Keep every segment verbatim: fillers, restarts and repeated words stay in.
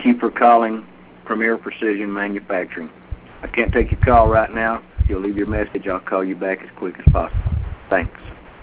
Thank you for calling Premier Precision Manufacturing. I can't take your call right now. If you'll leave your message, I'll call you back as quick as possible. Thanks.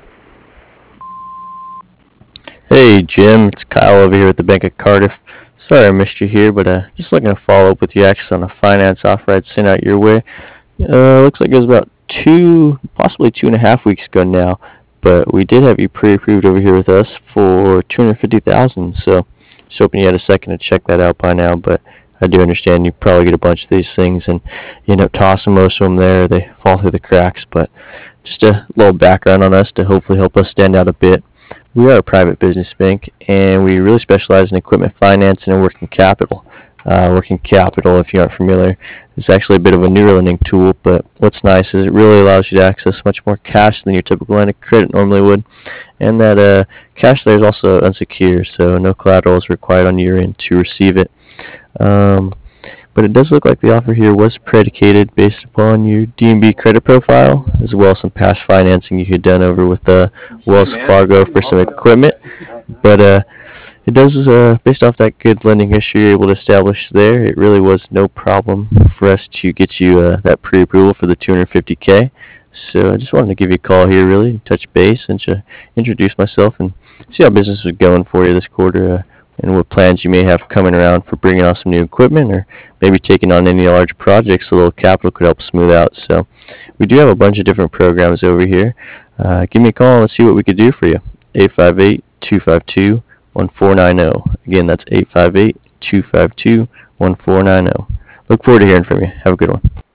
Hey Jim, it's Kyle over here at the Bank of Cardiff. Sorry I missed you here, but uh, just looking to follow up with you actually on a finance offer I'd sent out your way. Uh, looks like it was about two, possibly two and a half weeks ago now, but we did have you pre-approved over here with us for two hundred fifty thousand dollars. So just hoping you had a second to check that out by now. But I do understand you probably get a bunch of these things and you end up tossing most of them there. They fall through the cracks. But just a little background on us to hopefully help us stand out a bit. We are a private business bank, and we really specialize in equipment finance and working capital. Uh, working capital, if you aren't familiar, is actually a bit of a newer lending tool, but what's nice is it really allows you to access much more cash than your typical line of credit normally would, and that uh, cash there is also unsecured, so no collateral is required on your end to receive it. Um, but it does look like the offer here was predicated based upon your D and B credit profile, as well as some past financing you had done over with uh, Wells Fargo for some equipment. But uh, it does, uh, based off that good lending history you're able to establish there, it really was no problem for us to get you uh, that pre-approval for the two hundred fifty K. So I just wanted to give you a call here, really, touch base and to introduce myself and see how business was going for you this quarter. Uh, and what plans you may have coming around for bringing on some new equipment or maybe taking on any large projects a little capital could help smooth out. So we do have a bunch of different programs over here. Uh, give me a call and let's see what we could do for you. eight five eight, two five two, one four nine zero. Again, that's eight five eight, two five two, one four nine zero. Look forward to hearing from you. Have a good one.